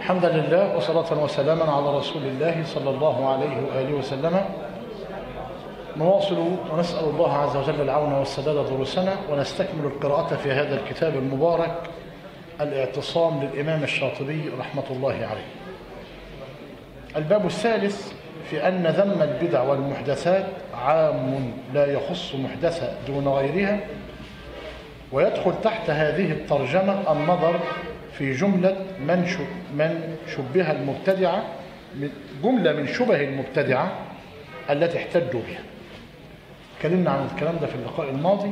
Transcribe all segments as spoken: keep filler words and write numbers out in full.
الحمد لله وصلاة وسلاما على رسول الله صلى الله عليه وآله وسلم. نواصل ونسأل الله عز وجل العون والسداد دروسنا، ونستكمل القراءة في هذا الكتاب المبارك الاعتصام للإمام الشاطبي رحمة الله عليه. الباب الثالث في أن ذم البدع والمحدثات عام لا يخص محدثة دون غيرها، ويدخل تحت هذه الترجمة النظر في جملة من من شبه المبتدعة، جملة من شبه المبتدعة التي احتجوا بها. تكلمنا عن الكلام ده في اللقاء الماضي،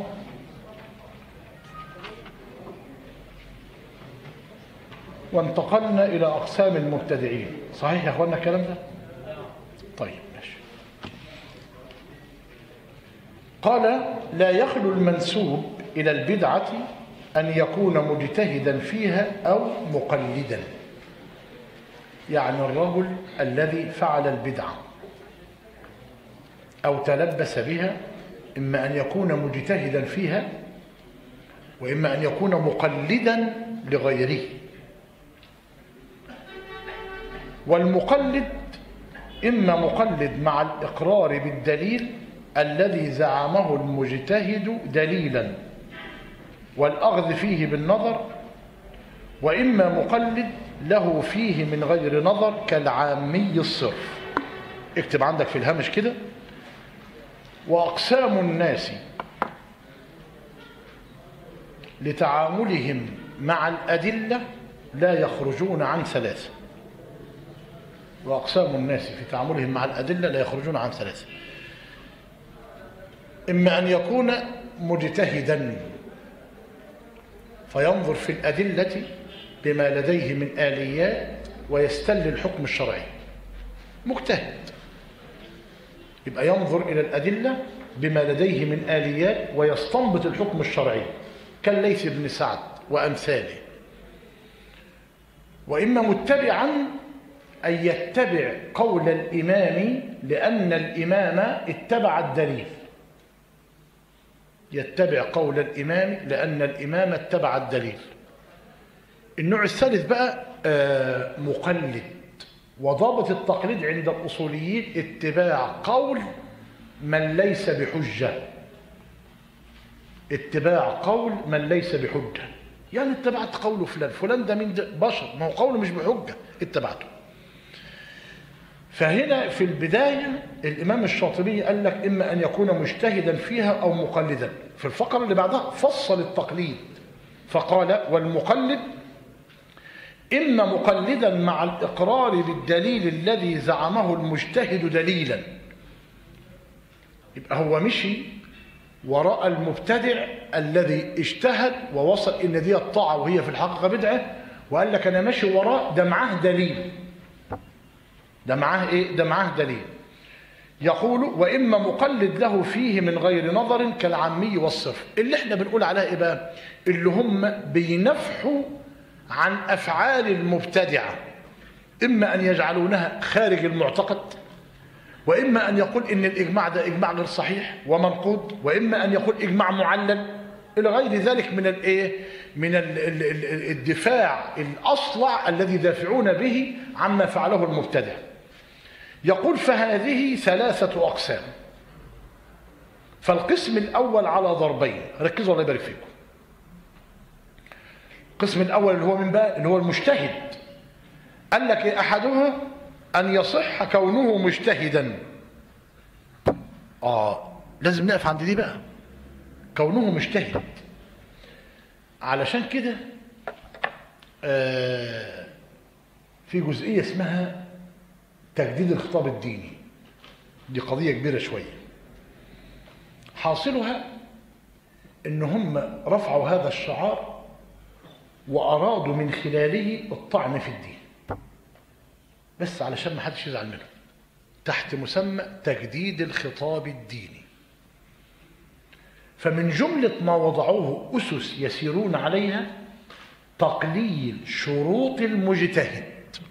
وانتقلنا إلى أقسام المبتدعين. صحيح يا أخوانا الكلام ده؟ طيب ماشي. قال: لا يخلو المنسوب إلى البدعة أن يكون مجتهدا فيها أو مقلدا. يعني الرجل الذي فعل البدعة أو تلبس بها إما أن يكون مجتهدا فيها، وإما أن يكون مقلدا لغيره. والمقلد إما مقلد مع الإقرار بالدليل الذي زعمه المجتهد دليلا والأخذ فيه بالنظر، وإما مقلد له فيه من غير نظر كالعامي الصرف. اكتب عندك في الهامش كده: وأقسام الناس لتعاملهم مع الأدلة لا يخرجون عن ثلاثة. وأقسام الناس في تعاملهم مع الأدلة لا يخرجون عن ثلاثة: إما أن يكون مجتهدا فينظر في الأدلة بما لديه من آليات ويستل الحكم الشرعي، مجتهد يبقى ينظر إلى الأدلة بما لديه من آليات ويستنبط الحكم الشرعي كالليث بن سعد وأمثاله. وإما متبعا أن يتبع قول الإمام لأن الإمام اتبع الدليل. يتبع قول الإمام لأن الإمام اتبع الدليل. النوع الثالث بقى آه مقلد. وضابط التقليد عند الأصوليين اتباع قول من ليس بحجة. اتباع قول من ليس بحجة، يعني اتبعت قول فلان، فلان ده من ده بشر، ما هو قوله مش بحجة، اتبعته. فهنا في البداية الإمام الشاطبي قال لك إما أن يكون مجتهدا فيها أو مقلدا. في الفقرة اللي بعدها فصل التقليد فقال: والمقلد إما مقلدا مع الإقرار بالدليل الذي زعمه المجتهد دليلا. يبقى هو مشي وراء المبتدع الذي اجتهد ووصل إن دي الطاعة وهي في الحقيقة بدعة، وقال لك أنا ماشي وراء ده معاه دليل، ده معاه إيه؟ ده معاه دليل. يقول: وإما مقلد له فيه من غير نظر كالعامي والصرف. اللي احنا بنقول عليها إيه بقى؟ اللي هم بينفحوا عن أفعال المبتدعة، إما أن يجعلونها خارج المعتقد، وإما أن يقول إن الإجماع ده إجماع غير صحيح ومنقود، وإما أن يقول إجماع معلل إلى غير ذلك من الإيه؟ من الدفاع الأصلع الذي دافعون به عما فعله المبتدع. يقول: فهذه ثلاثة أقسام. فالقسم الأول على ضربين، ركزوا الله يبارك فيكم. القسم الأول اللي هو من بقى اللي هو المجتهد، قال لك أحدها أن يصح كونه مجتهدا. آه لازم نقف عند دي بقى، كونه مجتهد. علشان كده آه في جزئية اسمها تجديد الخطاب الديني. دي قضية كبيرة شوية. حاصلها إن هم رفعوا هذا الشعار وأرادوا من خلاله الطعن في الدين، بس علشان ما حدش يزعل منهم، تحت مسمى تجديد الخطاب الديني. فمن جملة ما وضعوه أسس يسيرون عليها تقليل شروط المجتهد.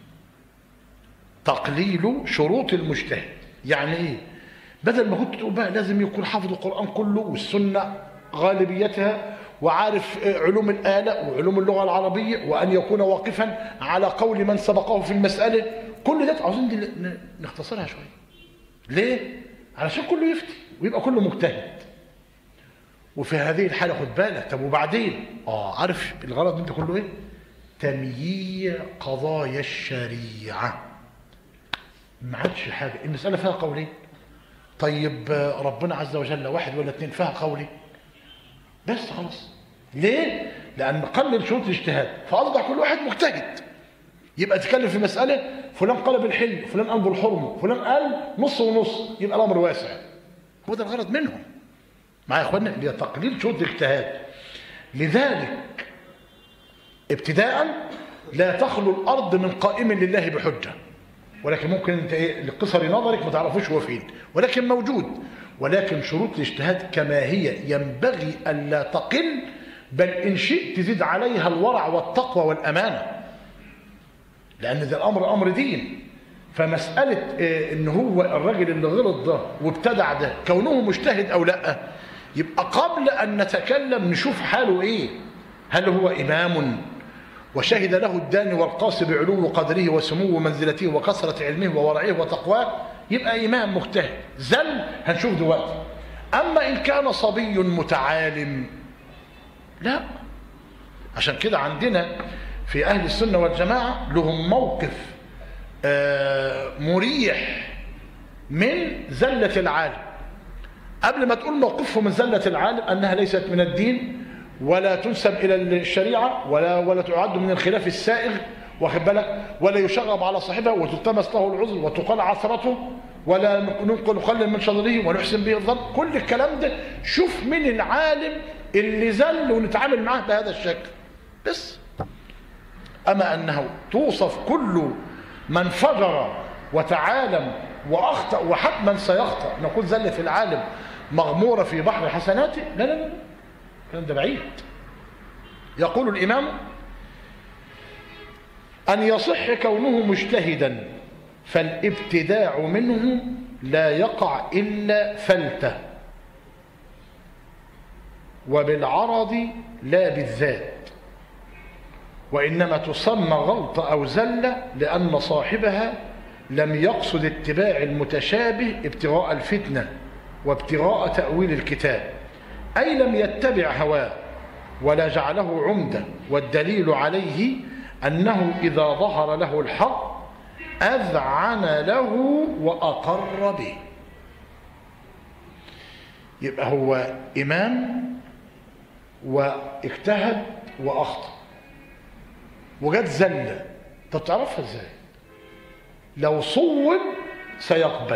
تقليل شروط المجتهد يعني إيه؟ بدل ما كنت تقول بقى لازم يكون حافظ القرآن كله والسنة غالبيتها وعارف علوم الآلة وعلوم اللغة العربية، وأن يكون واقفا على قول من سبقه في المسألة. كل ده عاوزين دي نختصرها شوية. ليه؟ علشان كله يفتي ويبقى كله مجتهد. وفي هذه الحالة خد بالك، طب وبعدين؟ اه عارف الغرض انت كله ايه؟ تمييع قضايا الشريعة. ما عادش حاجة، المسألة فيها قولين. طيب ربنا عز وجل واحد ولا اثنين فيها قولين بس خلاص. ليه؟ لأن قلل شروط الاجتهاد فأصبح كل واحد مجتهد. يبقى تتكلم في مسألة فلان قال بالحل، فلان قال بالحرمة، فلان قال نص ونص، يبقى الأمر واسع. هو ده الغرض منهم. معايا يا اخوانا؟ لتقليل شروط الاجتهاد. لذلك ابتداء لا تخلو الأرض من قائم لله بحجة، ولكن ممكن انت ايه لقصر نظرك ما تعرفوش هو فين، ولكن موجود. ولكن شروط الاجتهاد كما هي ينبغي ألا تقل، بل إن شئت تزيد عليها الورع والتقوى والأمانة، لأن ده الأمر أمر دين. فمسألة إيه إن هو الراجل اللي غلط ده وابتدع ده كونه مجتهد أو لأ، يبقى قبل أن نتكلم نشوف حاله إيه. هل هو إمام وشهد له الداني والقاص بعلو قدره وسمو منزلته وكثرة علمه وورعه وتقواه، يبقى إمام مجتهد. زل هنشوف دلوقتي. أما إن كان صبي متعالم لا. عشان كده عندنا في أهل السنة والجماعة لهم موقف مريح من زلة العالم. قبل ما تقول موقفهم من زلة العالم أنها ليست من الدين ولا تنسب إلى الشريعة ولا ولا تعد من الخلاف السائغ، واخد بالك، ولا يشغب على صاحبها وتلتمس له العذر وتقال عثرته ولا ننقل نقلل من شطره ونحسن به الظن. كل الكلام ده شوف من العالم اللي زل ونتعامل معاه بهذا الشكل بس. أما أنه توصف كل من فجر وتعالم وأخطأ وحتما سيخطأ نقول زلة العالم مغمورة في بحر حسناته، لا لا لا، الكلام ده بعيد. يقول الإمام أن يصح كونه مجتهدا فالابتداع منه لا يقع إلا فلتة، وبالعرض لا بالذات، وإنما تسمى غلطة أو زلة لأن صاحبها لم يقصد اتباع المتشابه ابتغاء الفتنة وابتغاء تأويل الكتاب، أي لم يتبع هواه ولا جعله عمدة. والدليل عليه أنه إذا ظهر له الحق أذعن له وأقر به. يبقى هو إمام واجتهد وأخطأ وجت زلة. طب تعرفها ازاي؟ لو صوب سيقبل.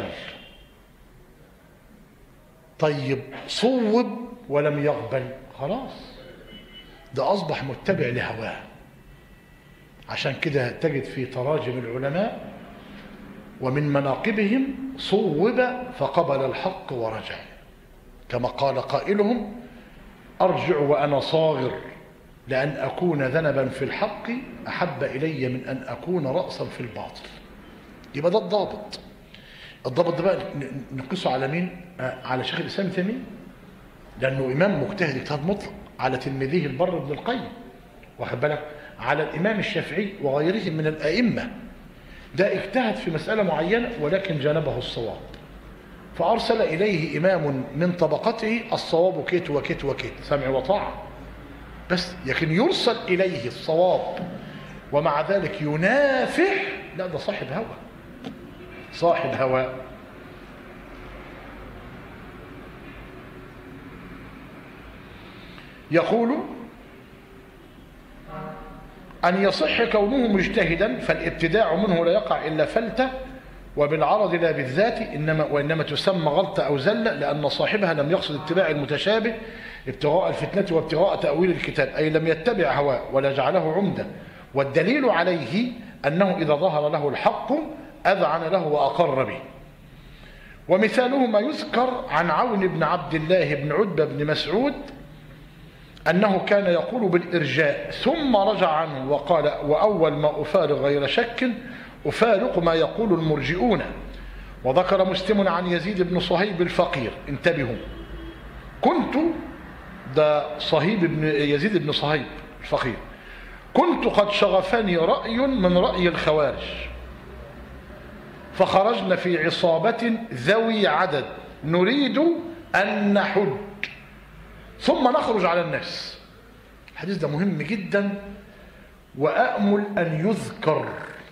طيب صوب ولم يقبل خلاص ده أصبح متبع لهواه. عشان كده تجد في تراجم العلماء ومن مناقبهم صوب فقبل الحق ورجع، كما قال قائلهم أرجع وأنا صاغر لأن أكون ذنبا في الحق أحب إلي من أن أكون رأسا في الباطل. يبقى ده الضابط. الضابط ده بقى نقصه على مين؟ على شيخ الإسلام ابن تيمية، لأنه إمام مجتهد اجتهاد مطلق، على تلميذه البر ابن القيم، واخد بالك، على الإمام الشافعي وغيرهم من الأئمة. ده اجتهد في مسألة معينة ولكن جانبه الصواب، فأرسل إليه إمام من طبقته الصواب كيت وكيت وكيت، سمع وطاعة بس. لكن يرسل إليه الصواب ومع ذلك ينافح، لا ده صاحب هوى، صاحب هوى. يقول أن يصح كونه مجتهدا فالابتداع منه لا يقع إلا فلتة، وبالعرض لا بالذات، إنما وإنما تسمى غلطة أو زلة لأن صاحبها لم يقصد اتباع المتشابه ابتغاء الفتنة وابتغاء تأويل الكتاب، أي لم يتبع هواه ولا جعله عمدة. والدليل عليه أنه إذا ظهر له الحق أذعن له وأقر به. ومثاله ما يذكر عن عون بن عبد الله بن عتبة بن مسعود أنه كان يقول بالإرجاء ثم رجع عنه وقال وأول ما أفارق غير شك أفارق ما يقول المرجئون. وذكر مسلم عن يزيد بن صهيب الفقير، انتبهوا، كنت ده صهيب بن يزيد بن صهيب الفقير. كنت قد شغفني رأي من رأي الخوارج فخرجنا في عصابة ذوي عدد نريد أن نحج ثم نخرج على الناس. الحديث ده مهم جدا وأأمل أن يذكر.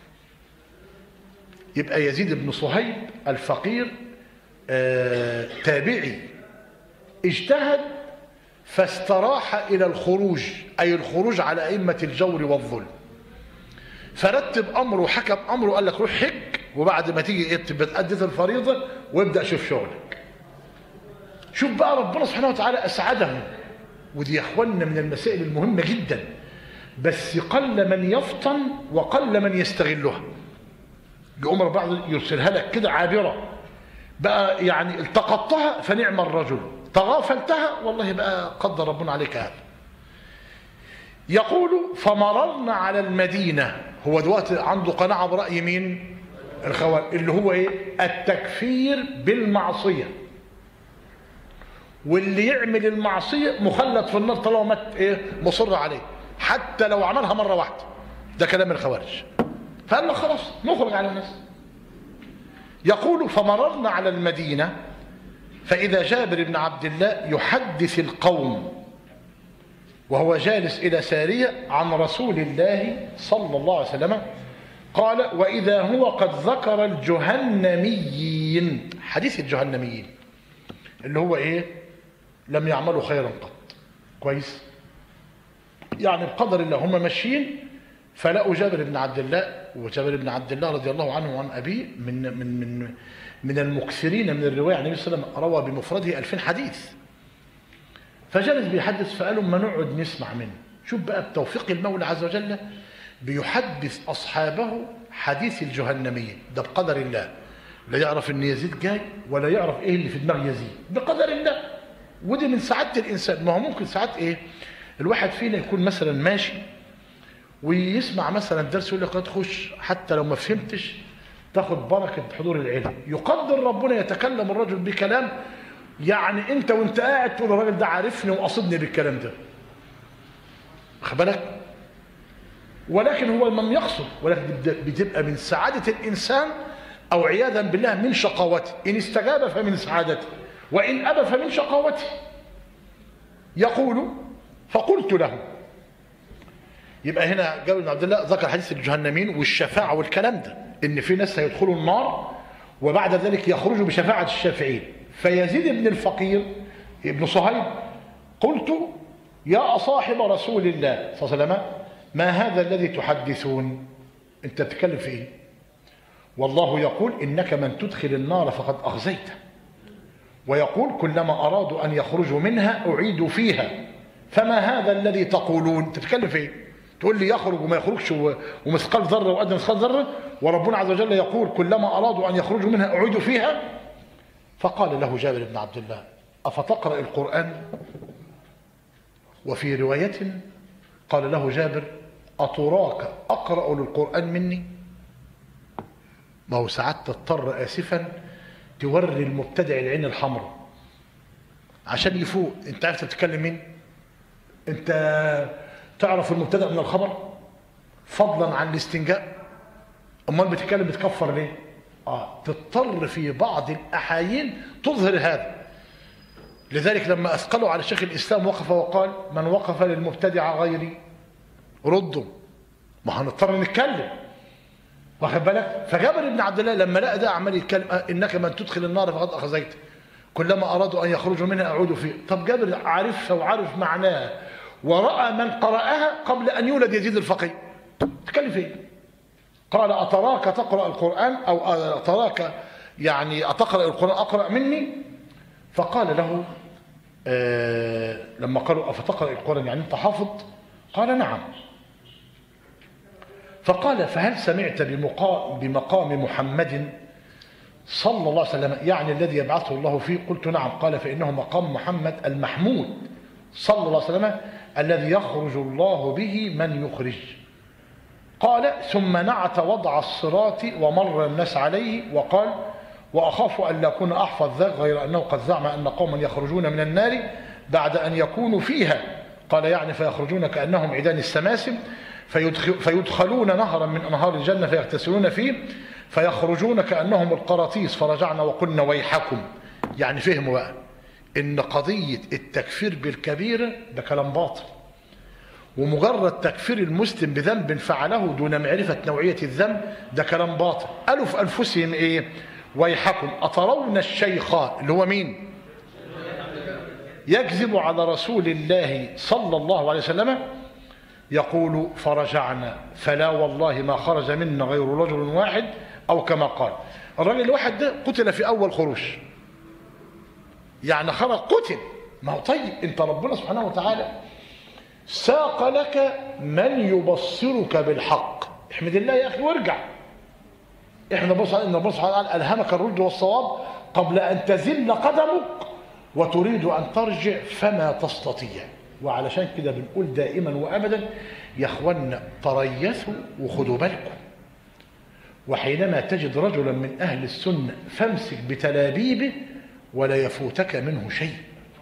يبقى يزيد بن صهيب الفقير آه تابعي اجتهد فاستراح إلى الخروج، أي الخروج على أئمة الجور والظلم، فرتب أمره وحكم أمره وقال لك روح حج وبعد ما تيجي بتأدي الفريضة وابدأ شوف شغلك. شوف بقى ربنا سبحانه وتعالى أسعدهم. ودي يا أخوانا من المسائل المهمة جدا، بس قل من يفطن وقل من يستغلها. يقوم بعض يرسلها لك كده عابرة بقى، يعني التقطتها فنعم الرجل، تغافلتها والله بقى قدر ربنا عليك هذا. يقول فمررنا على المدينة. هو دلوقتي عنده قناعة برأي مين؟ الخوارج، اللي هو ايه؟ التكفير بالمعصية، واللي يعمل المعصية مخلد في النار طالما مات ايه؟ مصر عليه حتى لو عملها مرة واحدة. ده كلام الخوارج. فقال له خلاص نخرج على الناس. يقول فمررنا على المدينة فإذا جابر بن عبد الله يحدث القوم وهو جالس إلى سارية عن رسول الله صلى الله عليه وسلم قال وإذا هو قد ذكر الجهنميين. حديث الجهنميين اللي هو إيه؟ لم يعملوا خيرا قط. كويس؟ يعني بقدر الله هم ماشيين فلقوا جابر بن عبد الله، وجابر بن عبد الله رضي الله عنه وعن أبيه من من من من المكثرين من الرواية عن النبي صلى الله عليه وسلم، روى بمفرده ألفين حديث. فجلس بيحدث فقالوا ما نقعد نسمع منه. شوف بقى بتوفيق المولى عز وجل بيحدث أصحابه حديث الجهنمية. ده بقدر الله، لا يعرف ان يزيد جاي ولا يعرف ايه اللي في دماغ يزيد، بقدر الله. ودي من سعادة الإنسان. ما هو ممكن ساعات ايه الواحد فينا يكون مثلا ماشي ويسمع مثلا درس يقول لك تخش حتى لو ما فهمتش تاخد بركة حضور العلم. يقدر ربنا يتكلم الرجل بكلام يعني انت وانت قاعد تقول الراجل ده عارفني وقصدني بالكلام ده، خد بالك. ولكن هو من يقصد، ولكن بتبقى من سعادة الإنسان أو عياذا بالله من شقاوته. إن استجاب فمن سعادته وإن أبى فمن شقاوته. يقول فقلت له. يبقى هنا جابر بن عبد الله ذكر حديث الجهنمين والشفاعة والكلام ده، إن في ناس هيدخلوا النار وبعد ذلك يخرجوا بشفاعة الشافعين. فيزيد بن الفقير ابن صهيب قلت يا صاحب رسول الله صلى الله عليه وسلم ما هذا الذي تحدثون؟ أنت بتتكلم في إيه؟ والله يقول إنك من تدخل النار فقد أخزيته، ويقول كلما أرادوا أن يخرجوا منها أعيدوا فيها، فما هذا الذي تقولون؟ تتكلم في إيه؟ تقول لي يخرج وما يخرجش ومثقال ذرة وأدنى مثقال ذرة، وربنا عز وجل يقول كلما أرادوا أن يخرجوا منها أعيدوا فيها. فقال له جابر بن عبد الله أفتقرأ القرآن؟ وفي رواية قال له جابر أتراك أقرأ للقرآن مني؟ ما هو ساعات تضطر آسفا توري المبتدع العين الحمراء عشان يفوق. انت عارف تتكلم مين؟ انت تعرف المبتدع من الخبر فضلا عن الاستنجاء. امال بتتكلم بتكفر ليه؟ اه تضطر في بعض الاحايين تظهر هذا. لذلك لما اثقلوا على شيخ الاسلام وقف وقال من وقف للمبتدع غيري ردوا. ما هنضطر نتكلم، واخد بالك. فجابر بن عبد الله لما لقى ده عمال يتكلم انك من تدخل النار فقد اخزيت كلما ارادوا ان يخرجوا منها اعودوا فيه. طب جابر عارفها وعارف معناها وراى من قراها قبل ان يولد يزيد الفقيه، تتكلم في ايه؟ قال اتراك تقرا القران او اتراك يعني اتقرا القران اقرا مني؟ فقال له آه لما قالوا افتقرا القران يعني انت حافظ؟ قال نعم. فقال فهل سمعت بمقام, بمقام محمد صلى الله عليه وسلم يعني الذي يبعثه الله فيه؟ قلت نعم. قال فإنه مقام محمد المحمود صلى الله عليه وسلم الذي يخرج الله به من يخرج. قال ثم نعت وضع الصراط ومر الناس عليه وقال وأخاف أن لا أكون أحفظ ذاك غير أنه قد زعم أن قوما يخرجون من النار بعد أن يكونوا فيها. قال يعني فيخرجون كأنهم عيدان السماسم فيدخل فيدخلون نهرا من أنهار الجنة فيغتسلون فيه فيخرجون كأنهم القراطيس فرجعنا وقلنا ويحكم. يعني فهموا بقى إن قضية التكفير بالكبيرة ده كلام باطل، ومجرد تكفير المسلم بذنب فعله دون معرفة نوعية الذنب ده كلام باطل. قالوا في أنفسهم إيه؟ ويحكم أترون الشيخ اللي هو مين؟ يكذب على رسول الله صلى الله عليه وسلم يقول فرجعنا فلا والله ما خرج منا غير رجل واحد أو كما قال. الرجل الواحد ده قتل في أول خروج، يعني خرج قتل. ما هو طيب أنت ربنا سبحانه وتعالى ساق لك من يبصرك بالحق، احمد الله يا أخي وارجع. احنا بص ان ربنا سبحانه وتعالى ألهمك الرشد والصواب قبل أن تزل قدمك وتريد أن ترجع فما تستطيع. وعلشان كده بنقول دائما وأبدا يا اخوانا تريثوا وخدوا بالكم، وحينما تجد رجلا من أهل السنة فامسك بتلابيبه ولا يفوتك منه شيء.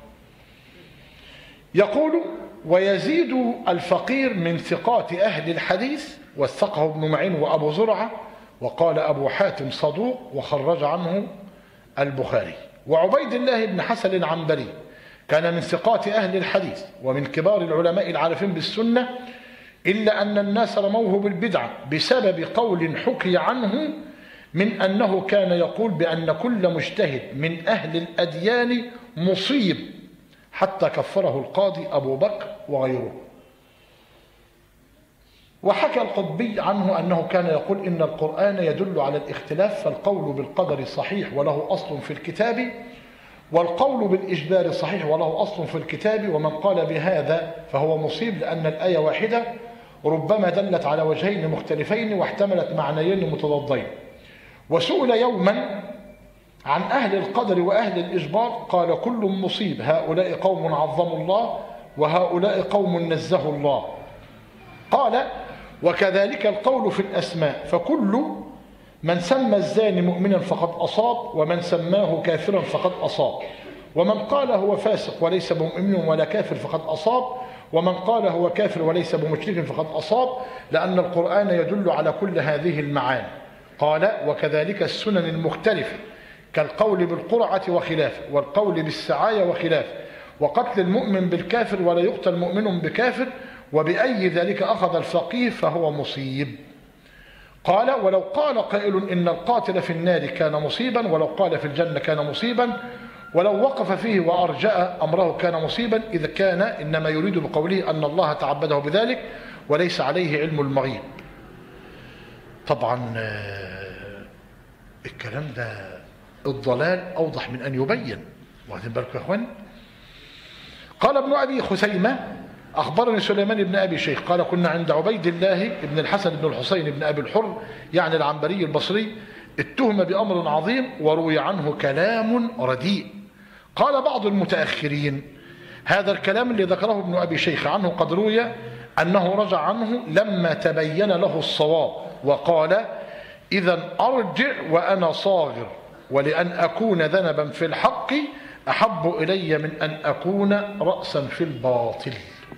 يقول ويزيد الفقير من ثقات أهل الحديث، وثقه ابن معين وأبو زرعة، وقال أبو حاتم صدوق وخرج عنه البخاري. وعبيد الله بن حسن العنبري كان من ثقات أهل الحديث ومن كبار العلماء العارفين بالسنة، إلا أن الناس رموه بالبدعة بسبب قول حكي عنه من أنه كان يقول بأن كل مجتهد من أهل الأديان مصيب، حتى كفره القاضي أبو بكر وغيره. وحكى القطبي عنه أنه كان يقول إن القرآن يدل على الاختلاف، فالقول بالقدر صحيح وله أصل في الكتاب، والقول بالإجبار صحيح وله أصل في الكتاب، ومن قال بهذا فهو مصيب، لأن الآية واحدة ربما دلت على وجهين مختلفين واحتملت معنيين متضادين. وسئل يوما عن أهل القدر وأهل الإجبار قال كل مصيب، هؤلاء قوم عظموا الله وهؤلاء قوم نزهوا الله. قال وكذلك القول في الأسماء، فكل من سمى الزاني مؤمنا فقد أصاب، ومن سماه كافرا فقد أصاب، ومن قال هو فاسق وليس بمؤمن ولا كافر فقد أصاب، ومن قال هو كافر وليس بمشرك فقد أصاب، لأن القرآن يدل على كل هذه المعاني. قال وكذلك السنن المختلفة كالقول بالقرعة وخلافه، والقول بالسعاية وخلافه، وقتل المؤمن بالكافر ولا يقتل مؤمن بكافر، وبأي ذلك أخذ الفقيه فهو مصيب. قال ولو قال قائل إن القاتل في النار كان مصيبا، ولو قال في الجنة كان مصيبا، ولو وقف فيه وأرجأ أمره كان مصيبا، إذا كان إنما يريد بقوله أن الله تعبده بذلك وليس عليه علم المغيب. طبعا الكلام ده الضلال أوضح من أن يبين، واخدين بالكم يا أخوان. قال ابن أبي خثيمة أخبرني سليمان بن أبي شيخ قال كنا عند عبيد الله بن الحسن بن الحسين بن أبي الحر يعني العنبري البصري، اتهم بأمر عظيم وروي عنه كلام رديء. قال بعض المتأخرين هذا الكلام اللي ذكره ابن أبي شيخ عنه قد روي أنه رجع عنه لما تبين له الصواب، وقال إذا أرجع وأنا صاغر، ولأن أكون ذنبا في الحق أحب إلي من أن أكون رأسا في الباطل.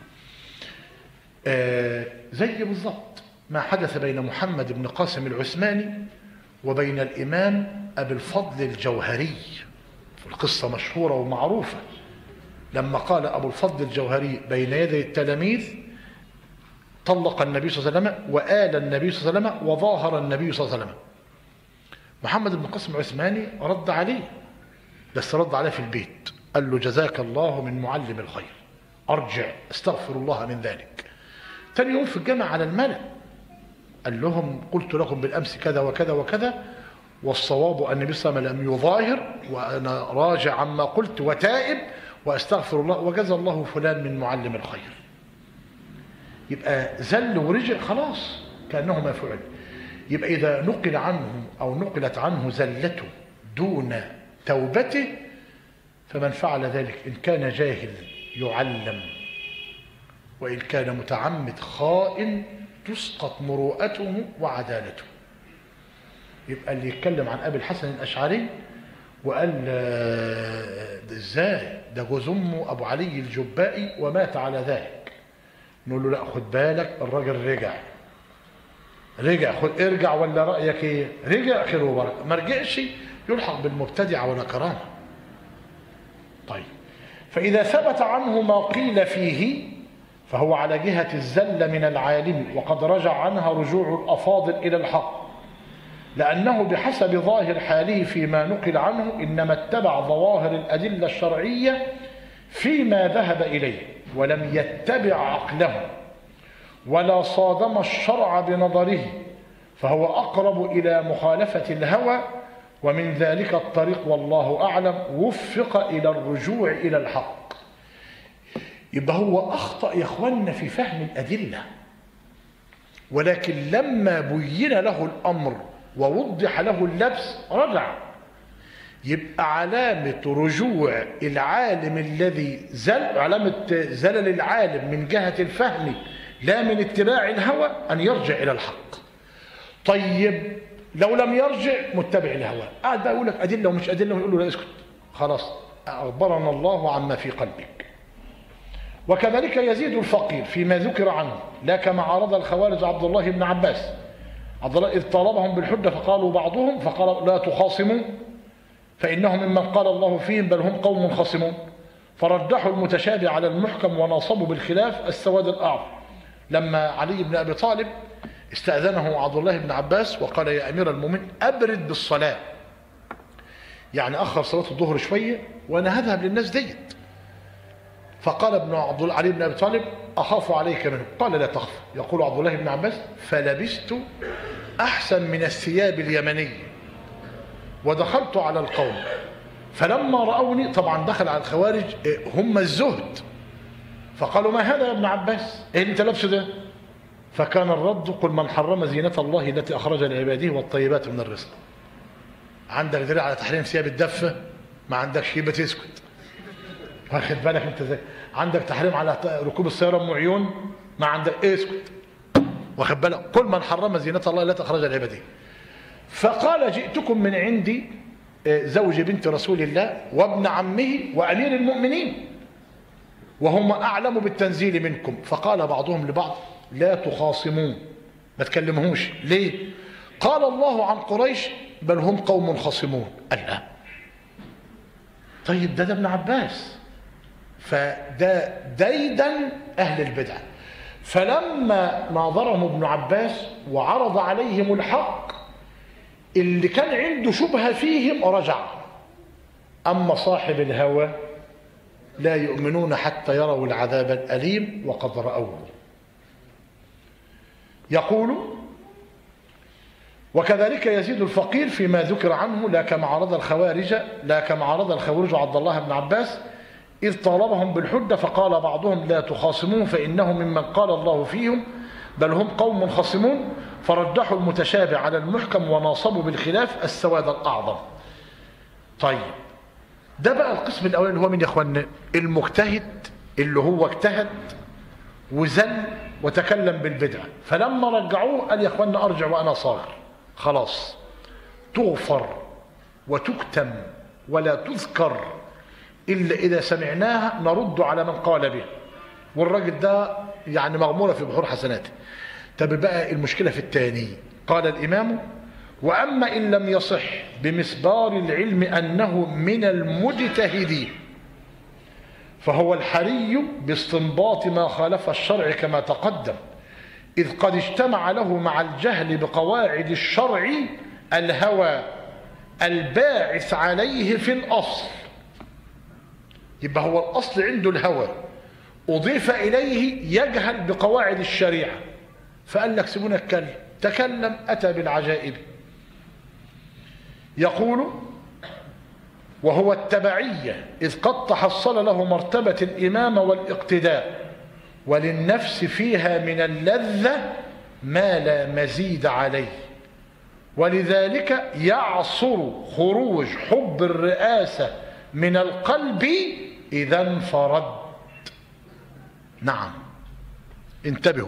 آه زي بالضبط ما حدث بين محمد بن قاسم العثماني وبين الإمام أبي الفضل الجوهري، القصة مشهورة ومعروفة. لما قال أبو الفضل الجوهري بين يدي التلاميذ طلق النبي صلى الله عليه وسلم وآل النبي صلى الله عليه وسلم وظاهر النبي صلى الله عليه وسلم. محمد بن قاسم العثماني رد عليه، بس رد عليه في البيت، قال له جزاك الله من معلم الخير، أرجع استغفر الله من ذلك. ثاني يوم في الجامع على الملأ قال لهم قلت لكم بالأمس كذا وكذا وكذا، والصواب أن النبي صلى الله عليه وسلم لم يظاهر، وأنا راجع عما قلت وتائب وأستغفر الله، وجزى الله فلان من معلم الخير. يبقى زل ورجع خلاص كأنه ما فعل. يبقى إذا نقل عنه أو نقلت عنه زلته دون توبته فمن فعل ذلك إن كان جاهل يعلم، وإن كان متعمد خائن تسقط مروءته وعدالته. يبقى اللي يتكلم عن أبي الحسن الأشعري وقال ازاي ده جوز امه ابو علي الجبائي ومات على ذلك. نقول له لا خد بالك الراجل رجع رجع خد ارجع ولا رايك ايه؟ رجع خير وبركه، ما رجعش يلحق بالمبتدعه ولا كرامه. طيب فاذا ثبت عنه ما قيل فيه فهو على جهه الزله من العالم، وقد رجع عنها رجوع الافاضل الى الحق، لأنه بحسب ظاهر حاله فيما نقل عنه إنما اتبع ظواهر الأدلة الشرعية فيما ذهب إليه، ولم يتبع عقله ولا صادم الشرع بنظره، فهو أقرب إلى مخالفة الهوى، ومن ذلك الطريق والله أعلم وفق إلى الرجوع إلى الحق. يبقى هو أخطأ يا إخواننا في فهم الأدلة، ولكن لما بين له الأمر ووضح له اللبس رجع. يبقى علامة رجوع العالم الذي زل علامة زلل العالم من جهة الفهم لا من اتباع الهوى أن يرجع إلى الحق. طيب لو لم يرجع متبع الهوى قاعد بقى يقول لك أدلة ومش أدلة ويقول له لا اسكت خلاص أخبرنا الله عما في قلبك. وكذلك يزيد الفقير فيما ذكر عنه، لا كما عارض الخوارج عبد الله بن عباس عبد الله إذ طالبهم بالحجة فقالوا بعضهم فقال لا تخاصموا فإنهم ممن قال الله فيهم بل هم قوم خاصمون، فرجحوا المتشابه على المحكم وناصبوا بالخلاف السواد الأعظم. لما علي بن أبي طالب استأذنه عبد الله بن عباس وقال يا أمير المؤمنين أبرد بالصلاة، يعني أخر صلاة الظهر شوية وأنا هذهب للناس ديت. فقال ابن عبد الله علي بن أبي طالب أخاف عليك منه، قال لا تخف. يقول عبد الله بن عباس فلبست أحسن من الثياب اليمنية ودخلت على القوم فلما رأوني، طبعا دخل على الخوارج هم الزهد، فقالوا ما هذا يا ابن عباس ايه اللي انت لابسه ده؟ فكان الرد قل من حرم زينة الله التي أخرج لعباده والطيبات من الرزق. عندك دليل على تحريم ثياب الدفة؟ ما عندكش يبقى تسكت. واخد بالك انت ازاي؟ عندك تحريم على ركوب السيارة ام عيون؟ ما عندك اسكت. واخد بالك؟ قل من حرم زينة الله التي أخرج لعباده. فقال جئتكم من عندي زوج بنت رسول الله وابن عمه وأمير المؤمنين وهم أعلم بالتنزيل منكم. فقال بعضهم لبعض لا تخاصمون، ما تكلمهوش ليه؟ قال الله عن قريش بل هم قوم خاصمون. قال لا طيب ده ده ابن عباس، فده ديدا أهل البدع. فلما ناظرهم ابن عباس وعرض عليهم الحق اللي كان عنده شبهة فيهم رجع. أما صاحب الهوى لا يؤمنون حتى يروا العذاب الأليم وقد رأوه. يقول وكذلك يزيد الفقير فيما ذكر عنه، لا كما عرض الخوارج لا كما عرض الخوارج عبد الله بن عباس إذ طالبهم بالحجة فقال بعضهم لا تخاصمون فإنهم ممن قال الله فيهم بل هم قوم خاصمون، فرجحوا المتشابه على المحكم وناصبوا بالخلاف السواد الأعظم. طيب ده بقى القسم الأول اللي هو من يا اخوانا المجتهد اللي هو اجتهد وزل وتكلم بالبدعة، فلما رجعوه قال يا اخوانا أرجع وأنا صاغر، خلاص تغفر وتكتم ولا تذكر إلا إذا سمعناها نرد على من قال به، والراجل ده يعني مغمورة في بحور حسناته. طب بقى المشكلة في الثاني. قال الإمام وأما إن لم يصح بمسبار العلم أنه من المجتهدين فهو الحري باستنباط ما خالف الشرع كما تقدم، إذ قد اجتمع له مع الجهل بقواعد الشرع الهوى الباعث عليه في الأصل. يبقى هو الأصل عنده الهوى أضيف إليه يجهل بقواعد الشريعة، فقال لك سيبونا اتكلم، تكلم أتى بالعجائب. يقول وهو التبعية إذ قد تحصل له مرتبة الإمامة والاقتداء وللنفس فيها من اللذة ما لا مزيد عليه، ولذلك يعصر خروج حب الرئاسة من القلب إذا انفرد. نعم انتبهوا،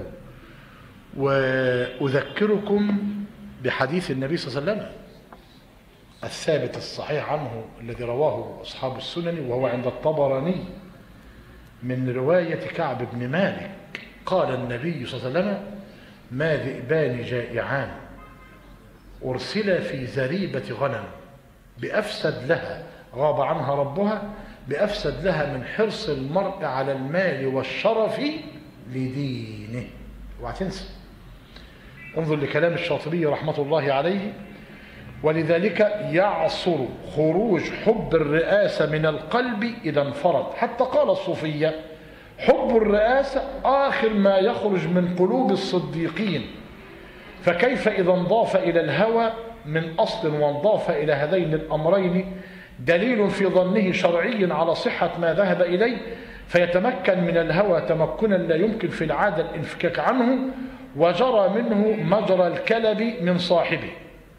وأذكركم بحديث النبي صلى الله عليه وسلم الثابت الصحيح عنه الذي رواه أصحاب السنن وهو عند الطبراني من رواية كعب بن مالك قال النبي صلى الله عليه وسلم: ما ذئبان جائعان أرسلا في زريبة غنم بأفسد لها غاب عنها ربها بأفسد لها من حرص المرء على المال والشرف لدينه. وهتنسى. انظر لكلام الشاطبي رحمة الله عليه: ولذلك يعصر خروج حب الرئاسة من القلب إذا انفرد، حتى قال الصوفية: حب الرئاسة آخر ما يخرج من قلوب الصديقين، فكيف إذا انضاف إلى الهوى من أصل وانضاف إلى هذين الأمرين دليل في ظنه شرعي على صحة ما ذهب إليه، فيتمكن من الهوى تمكنا لا يمكن في العادة الانفكاك عنه، وجرى منه مجرى الكلب من صاحبه.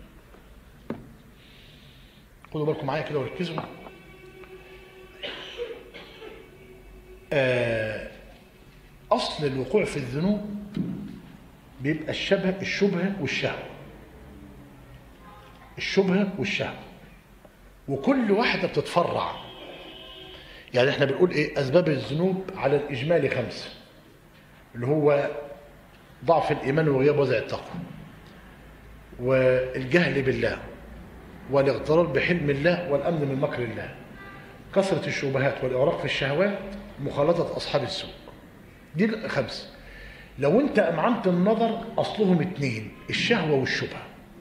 خدوا بالكم معايا كده وركزوا. أصل الوقوع في الذنوب بيبقى الشبه الشبهة والشهوة، الشبهة والشهوة، وكل واحدة بتتفرع. يعني احنا بنقول ايه؟ أسباب الذنوب على الإجمال خمسة، اللي هو ضعف الإيمان وغياب وزع التقوى، والجهل بالله، والاغترار بحلم الله، والأمن من مكر الله، كثرة الشبهات والإغراق في الشهوات، مخالطة أصحاب السوء. دي الخمسة. لو انت أمعنت النظر أصلهم اتنين: الشهوة والشبهة.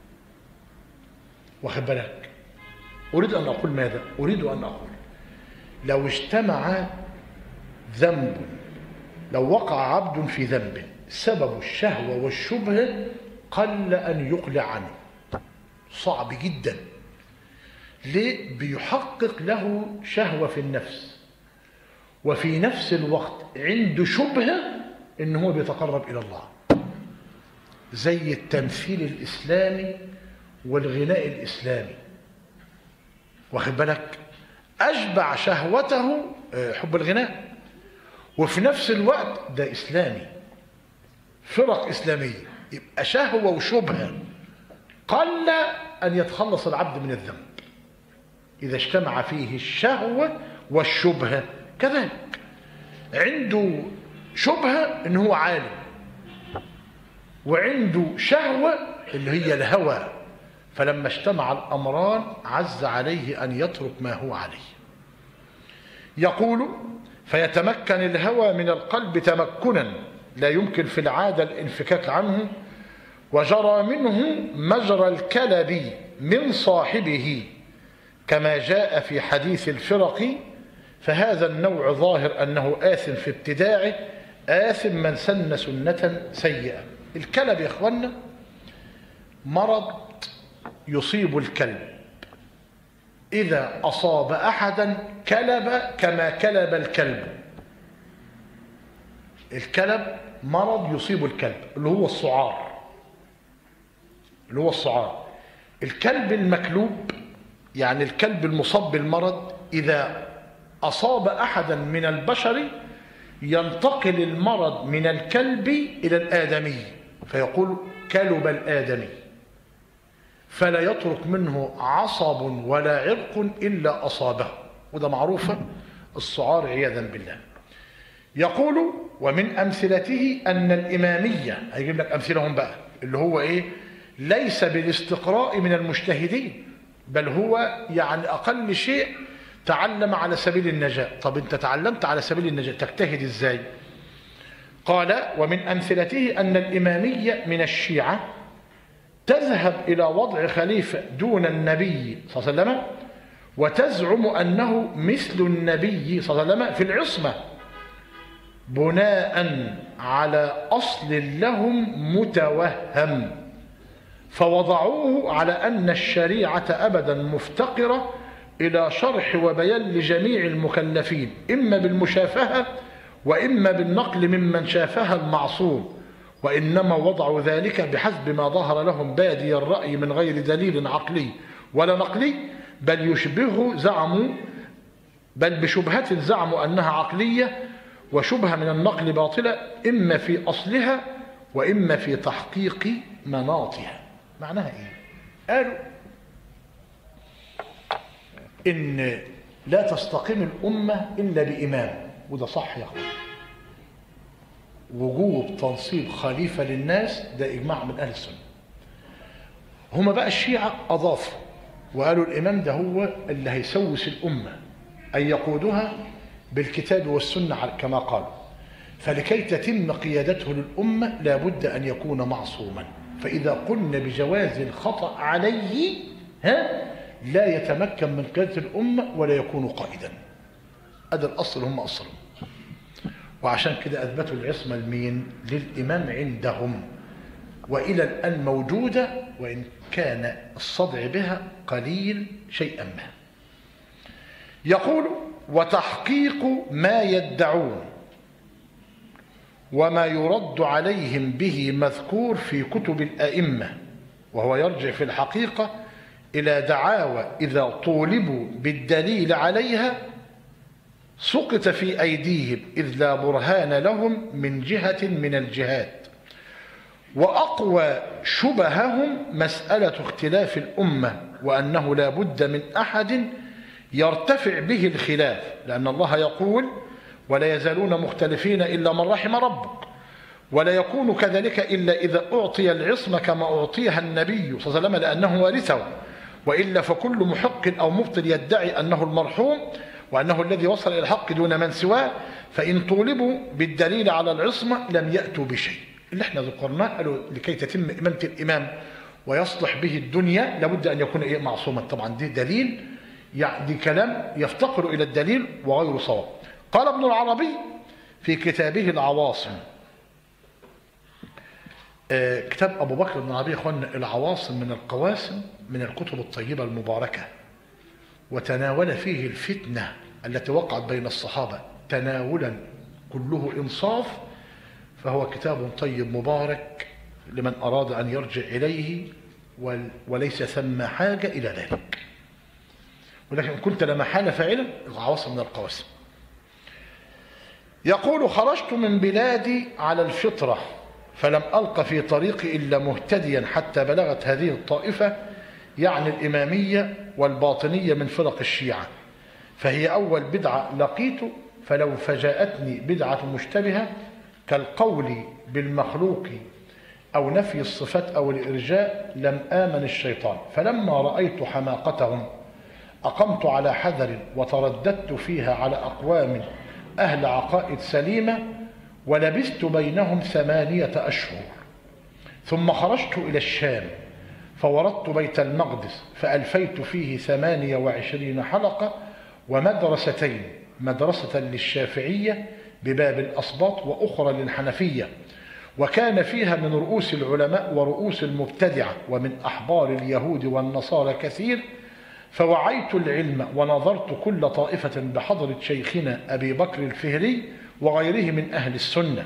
واخد بالك؟ أريد أن أقول ماذا؟ أريد أن أقول لو اجتمع ذنب، لو وقع عبد في ذنب سبب الشهوة والشبهة قل أن يقلع عنه. صعب جدا. ليه؟ بيحقق له شهوة في النفس، وفي نفس الوقت عنده شبهة إن هو بيتقرب إلى الله، زي التمثيل الإسلامي والغناء الإسلامي. واخد بالك؟ أشبع شهوته حب الغناء، وفي نفس الوقت ده إسلامي، فرق إسلامية، يبقى شهوة وشبهة قل أن يتخلص العبد من الذنب إذا اجتمع فيه الشهوة والشبهة. كذلك عنده شبهة إن هو عالم، وعنده شهوة اللي هي الهوى، فلما اجتمع الأمران عز عليه أن يترك ما هو عليه. يقول: فيتمكن الهوى من القلب تمكنا لا يمكن في العادة الانفكاك عنه، وجرى منه مجرى الكلب من صاحبه كما جاء في حديث الفرق. فهذا النوع ظاهر أنه آثم في ابتداعه، آثم من سن سنة سيئة. الكلب يا إخوانا مرض يصيب الكلب، إذا أصاب أحدا كلب كما كلب الكلب. الكلب مرض يصيب الكلب اللي هو السعار، اللي هو السعار. الكلب المكلوب يعني الكلب المصاب بالمرض إذا أصاب أحدا من البشر ينتقل المرض من الكلب إلى الآدمي، فيقول كلب الآدمي، فلا يترك منه عصب ولا عرق إلا أصابه، وده معروفة السعار عياذا بالله. يقول: ومن أمثلته أن الإمامية، هيجيب لك أمثلهم بقى، اللي هو إيه؟ ليس بالاستقراء من المجتهدين، بل هو يعني أقل شيء تعلم على سبيل النجاة. طب أنت تعلمت على سبيل النجاة، تجتهد إزاي؟ قال: ومن أمثلته أن الإمامية من الشيعة تذهب إلى وضع خليفة دون النبي صلى الله عليه وسلم، وتزعم أنه مثل النبي صلى الله عليه وسلم في العصمة، بناء على أصل لهم متوهم، فوضعوه على أن الشريعة أبدا مفتقرة إلى شرح وبيان لجميع المكلفين، إما بالمشافهة وإما بالنقل ممن شافها المعصوم، وإنما وضعوا ذلك بحسب ما ظهر لهم بادي الرأي من غير دليل عقلي ولا نقلي، بل يشبه زعموا بل بشبهة زعموا أنها عقلية، وشبهة من النقل باطلة، إما في أصلها وإما في تحقيق مناطها. معناها إيه؟ قالوا إن لا تستقيم الأمة إلا بإمام، وده صح يا أخوان. وجوب تنصيب خليفة للناس ده إجماع من أهل السنة. هما بقى الشيعة أضافوا وقالوا الإمام ده هو اللي هيسوس الأمة أن يقودها بالكتاب والسنة كما قالوا، فلكي تتم قيادته للأمة لابد أن يكون معصوما، فإذا قلنا بجواز الخطأ عليه ها لا يتمكن من قيادة الأمة ولا يكون قائدا. هذا الأصل هم أصلهم، وعشان كده أثبتوا العصمة لمين؟ للإمام عندهم، وإلى الآن موجودة، وإن كان الصدع بها قليل شيئا ما. يقول: وتحقيق ما يدعون وما يرد عليهم به مذكور في كتب الأئمة، وهو يرجع في الحقيقة إلى دعاوى إذا طولبوا بالدليل عليها سقط في أيديهم إذ لا برهان لهم من جهة من الجهات. وأقوى شبههم مسألة اختلاف الأمة، وأنه لا بد من أحد يرتفع به الخلاف، لأن الله يقول: ولا يزالون مختلفين إلا من رحم ربك، ولا يكون كذلك إلا إذا أعطي العصمة كما أعطيها النبي صلى الله عليه وسلم لأنه وارثه، وإلا فكل محق أو مبطل يدعي أنه المرحوم وأنه الذي وصل إلى الحق دون من سواه، فإن طولبوا بالدليل على العصمة لم يأتوا بشيء. اللي احنا ذكرناه قالوا لكي تتم إمامة الإمام ويصلح به الدنيا لابد أن يكون إيه؟ معصوما. طبعا دي دليل، يعني دي كلام يفتقر إلى الدليل وغير صواب. قال ابن العربي في كتابه العواصم، آه كتاب أبو بكر بن العربي أخوانا العواصم من القواسم من الكتب الطيبة المباركة، وتناول فيه الفتنة التي وقعت بين الصحابة تناولا كله إنصاف، فهو كتاب طيب مبارك لمن أراد أن يرجع إليه، وليس ثم حاجة إلى ذلك، ولكن كنت لا محالة فاعلا العواصم من القواسم. يقول: خرجت من بلادي على الفطرة فلم ألق في طريقي إلا مهتديا حتى بلغت هذه الطائفة، يعني الإمامية والباطنية من فرق الشيعة، فهي أول بدعة لقيت، فلو فجاءتني بدعة مشتبهة كالقول بالمخلوق أو نفي الصفات أو الإرجاء لم آمن الشيطان، فلما رأيت حماقتهم أقمت على حذر وترددت فيها على أقوام أهل عقائد سليمة، ولبثت بينهم ثمانية أشهر، ثم خرجت إلى الشام فوردت بيت المقدس فألفيت فيه ثمانية وعشرين حلقة ومدرستين، مدرسة للشافعية بباب الأسباط وأخرى للحنفية، وكان فيها من رؤوس العلماء ورؤوس المبتدعة ومن أحبار اليهود والنصارى كثير، فوعيت العلم ونظرت كل طائفة بحضرة شيخنا أبي بكر الفهري وغيره من أهل السنة.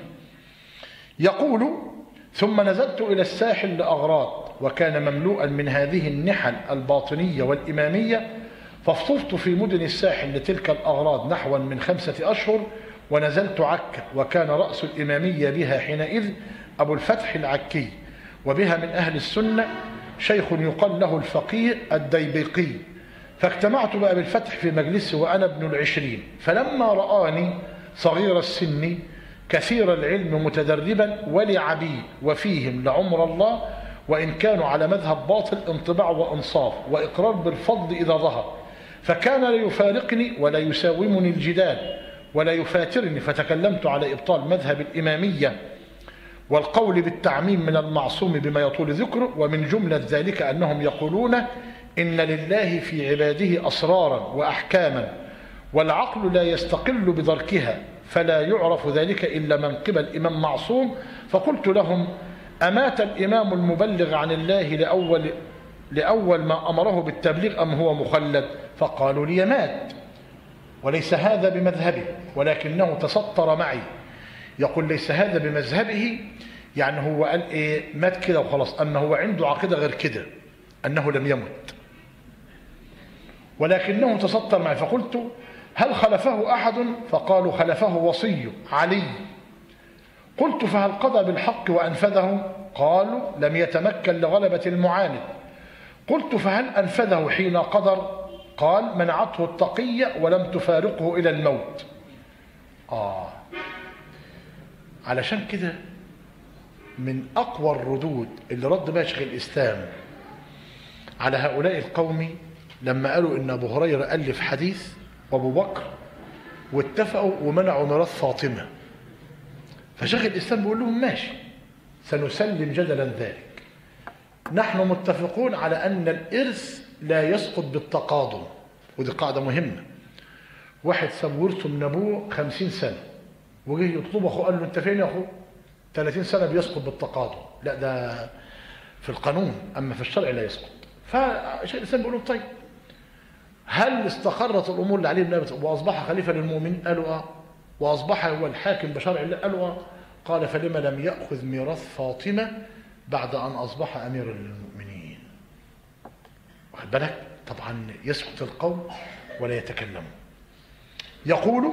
يقول: ثم نزلت إلى الساحل لأغراض، وكان مملوءا من هذه النحل الباطنية والإمامية، فافطفت في مدن الساحل لتلك الأغراض نحوا من خمسة أشهر، ونزلت عكا، وكان رأس الإمامية بها حينئذ أبو الفتح العكي، وبها من أهل السنة شيخ يقال له الفقيه الديبقي، فاجتمعت بأبي الفتح في مجلسه وأنا ابن العشرين، فلما رآني صغير السن كثير العلم متدربا ولعبي وفيهم لعمر الله، وإن كانوا على مذهب باطل انطباع وإنصاف وإقرار بالفضل إذا ظهر، فكان لا يفارقني ولا يساومني الجدال ولا يفاترني، فتكلمت على إبطال مذهب الإمامية والقول بالتعميم من المعصوم بما يطول ذكره، ومن جملة ذلك أنهم يقولون إن لله في عباده أسرارا وأحكاما والعقل لا يستقل بدركها، فلا يعرف ذلك إلا من قبل إمام معصوم. فقلت لهم: أمات الإمام المبلغ عن الله لأول, لأول ما أمره بالتبليغ أم هو مخلد؟ فقالوا لي: مات، وليس هذا بمذهبه ولكنه تسطر معي. يقول: ليس هذا بمذهبه، يعني هو قال إيه؟ مات كده وخلاص، أما هو عنده عقيدة غير كده أنه لم يمت، ولكنه تسطر معي. فقلت: هل خلفه أحد؟ فقالوا: خلفه وصي علي. قلت: فهل قضى بالحق وأنفذه؟ قالوا: لم يتمكن لغلبة المعاند. قلت: فهل أنفذه حين قدر؟ قال منعته التقية ولم تفارقه إلى الموت. آه علشان كده من أقوى الردود اللي رد بها شيخ الإسلام على هؤلاء القوم لما قالوا إن أبو هريرة ألف حديث وأبو بكر واتفقوا ومنعوا ميراث فاطمة. فشيخ الإسلام بيقول لهم ماشي سنسلم جدلا ذلك، نحن متفقون على أن الإرث لا يسقط بالتقادم، ودي قاعدة مهمة. واحد ساب ورثه من أبوه خمسين سنة وجه يطلب أخوه قال له أنت فين يا أخوه؟ ثلاثين سنة بيسقط بالتقادم. لا ده في القانون، أما في الشرع لا يسقط. فشيخ الإسلام بيقول لهم طيب هل استقرت الأمور لعلي بن أبي طالب وأصبح خليفة للمؤمنين؟ قالوا آه. وأصبح هو الحاكم بشرع الله؟ قالوا آه. قال فلما لم يأخذ ميراث فاطمة بعد أن أصبح أميرا للمؤمنين؟ واخد بالك؟ طبعا يسكت القوم ولا يتكلمون. يقول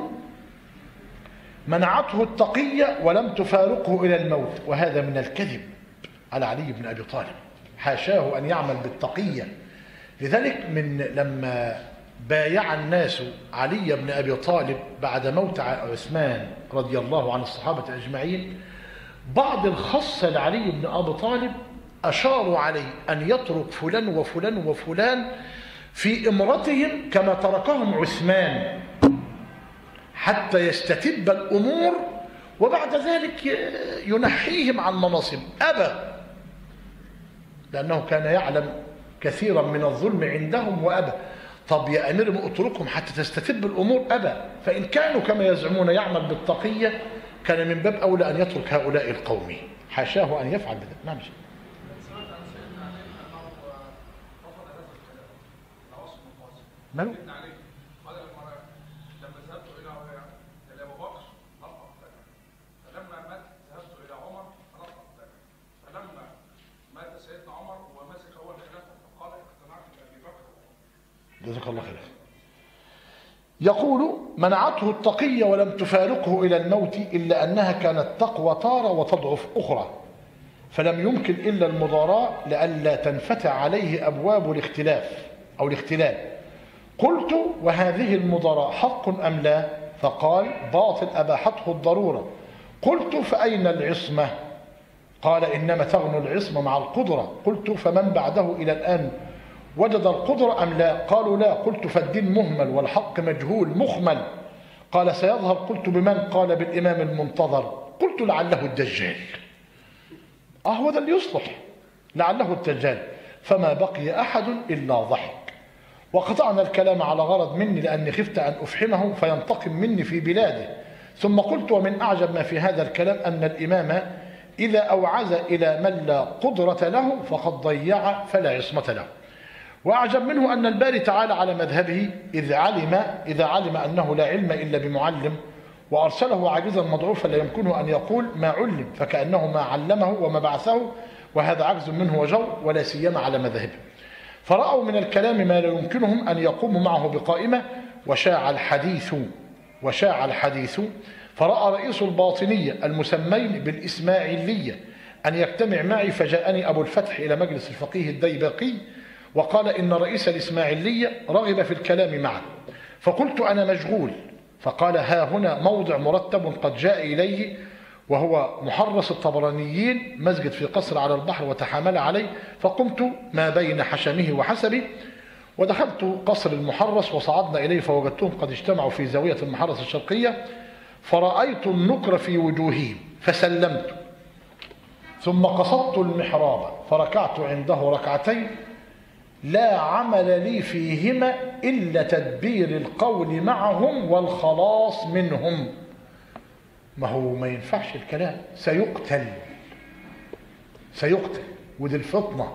منعته التقية ولم تفارقه إلى الموت، وهذا من الكذب على علي بن أبي طالب، حاشاه أن يعمل بالتقية. لذلك من لما بايع الناس علي بن أبي طالب بعد موت عثمان رضي الله عن الصحابة أجمعين، بعض الخصة لعلي بن أبي طالب أشاروا عليه أن يترك فلان وفلان وفلان في إمرتهم كما تركهم عثمان حتى يستتب الأمور وبعد ذلك ينحيهم عن مناصب. أبى، لأنه كان يعلم كثيرا من الظلم عندهم وأبى. طب يا أمير اتركهم حتى تستتب الأمور؟ أبى. فإن كانوا كما يزعمون يعمل بالتقية كان من باب أولى أن يترك هؤلاء القوم، حاشاه أن يفعل بذلك. نعم. ماله؟ جزاك الله خير. يقول منعته التقية ولم تفارقه إلى الموت إلا أنها كانت تقوى تارة وتضعف أخرى، فلم يمكن إلا المضاراة لئلا تنفتح عليه أبواب الاختلاف أو الاختلال. قلت وهذه المضاراة حق أم لا؟ فقال باطل أباحته الضرورة. قلت فأين العصمة؟ قال إنما تغنو العصمة مع القدرة. قلت فمن بعده إلى الآن وجد القدرة أم لا؟ قالوا لا. قلت فالدين مهمل والحق مجهول مخمل. قال سيظهر. قلت بمن؟ قال بالإمام المنتظر. قلت لعله الدجال. آه هو ده اللي يصلح، لعله الدجال. فما بقي أحد إلا ضحك. وقطعنا الكلام على غرض مني لأني خفت أن أفحمه فينتقم مني في بلاده. ثم قلت ومن أعجب ما في هذا الكلام أن الإمام إذا أوعز إلى من لا قدرة له فقد ضيع فلا عصمة له. وأعجب منه أن الباري تعالى على مذهبه إذ علم إذا علم أنه لا علم إلا بمعلم وأرسله عاجزا مضعوفا لا يمكنه أن يقول ما علم فكأنه ما علمه وما بعثه، وهذا عجز منه وجور ولا سيما على مذهبه. فرأوا من الكلام ما لا يمكنهم أن يقوموا معه بقائمة. وشاع الحديث وشاع الحديث فرأى رئيس الباطنية المسمين بالإسماعيلية أن يجتمع معي، فجاءني أبو الفتح إلى مجلس الفقيه الديبقي وقال إن رئيس الإسماعيلية رغب في الكلام معه. فقلت أنا مشغول. فقال ها هنا موضع مرتب قد جاء إليه وهو محرس الطبرانيين، مسجد في قصر على البحر وتحامل عليه. فقمت ما بين حشمه وحسبه ودخلت قصر المحرس وصعدنا إليه فوجدتهم قد اجتمعوا في زاوية المحرس الشرقية، فرأيت النكر في وجوههم فسلمت، ثم قصدت المحراب فركعت عنده ركعتين لا عمل لي فيهما إلا تدبير القول معهم والخلاص منهم. ما هو ما ينفعش الكلام، سيقتل سيقتل ودي الفطنة.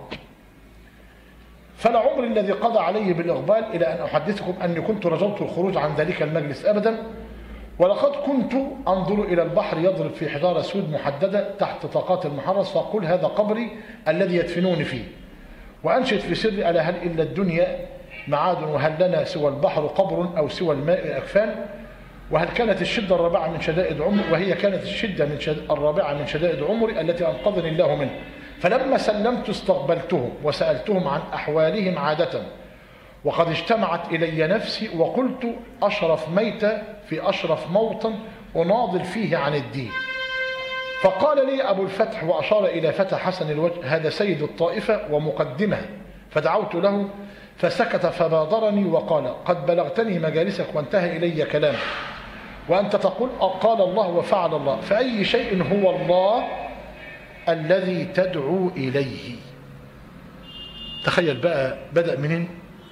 فلا عمري الذي قضى علي بالإقبال إلى أن أحدثكم أني كنت رجوت الخروج عن ذلك المجلس أبدا، ولقد كنت أنظر إلى البحر يضرب في حجارة سود محددة تحت طاقات المحرس، فأقول هذا قبري الذي يدفنوني فيه، وأنشد في سري ألا هل إلا الدنيا معاد وهل لنا سوى البحر قبر أو سوى الماء أكفان، وهل كانت الشدة الرابعة من شدائد عمري، وهي كانت الشدة من شد... الرابعة من شدائد عمري التي أنقذني الله منه. فلما سلمت استقبلتهم وسألتهم عن أحوالهم عادة، وقد اجتمعت إلي نفسي وقلت أشرف ميتة في أشرف موطن أناضل فيه عن الدين. فقال لي أبو الفتح وأشار إلى فتى حسن الوجه هذا سيد الطائفة ومقدمها، فدعوت له فسكت فبادرني وقال قد بلغتني مجالسك وانتهى إلي كلامك وأنت تقول قال الله وفعل الله، فأي شيء هو الله الذي تدعو إليه؟ تخيل بقى بدأ منين؟